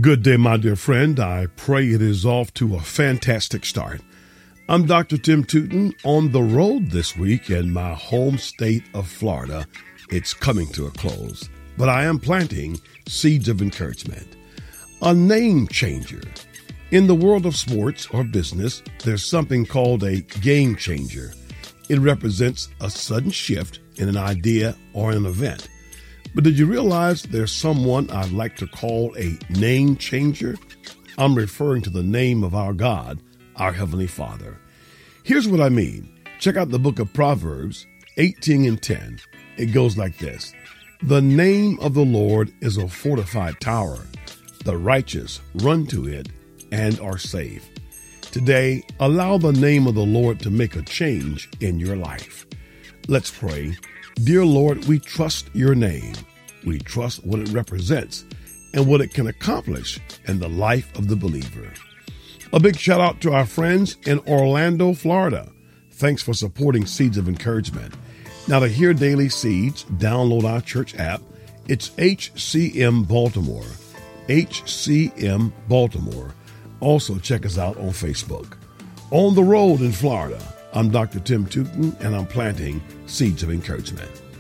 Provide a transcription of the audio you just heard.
Good day, my dear friend. I pray it is off to a fantastic start. I'm Dr. Tim Tootin on the road this week in my home state of Florida. It's coming to a close, but I am planting seeds of encouragement. A name changer. In the world of sports or business, there's something called a game changer. It represents a sudden shift in an idea or an event. But did you realize there's someone I'd like to call a name changer? I'm referring to the name of our God, our Heavenly Father. Here's what I mean. Check out the book of Proverbs 18:10. It goes like this. The name of the Lord is a fortified tower. The righteous run to it and are safe. Today, allow the name of the Lord to make a change in your life. Let's pray. Dear Lord, we trust your name. We trust what it represents and what it can accomplish in the life of the believer. A big shout out to our friends in Orlando, Florida. Thanks for supporting Seeds of Encouragement. Now to hear daily seeds, download our church app. It's HCM Baltimore. HCM Baltimore. Also check us out on Facebook. On the road in Florida, I'm Dr. Tim Tootin, and I'm planting Seeds of Encouragement.